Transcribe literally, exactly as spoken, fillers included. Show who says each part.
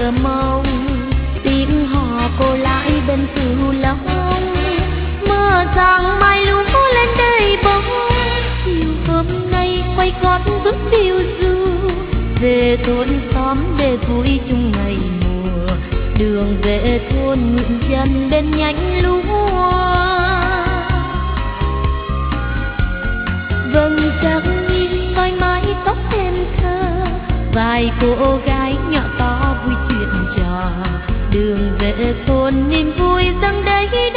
Speaker 1: chờ mong tiếng hò cô lại bên cửu long. Mơ rằng mai lúa lên đầy bóng, chiều hôm nay quay gót bước phiêu du về thôn xóm để vui chung ngày mùa. Đường về thôn nguyện chân bên nhánh lúa. Vầng trăng nhìn soi mái tóc em thơ, vài cô gái nhỏ to vui chuyện trò. Đường về thôn niềm vui dâng đầy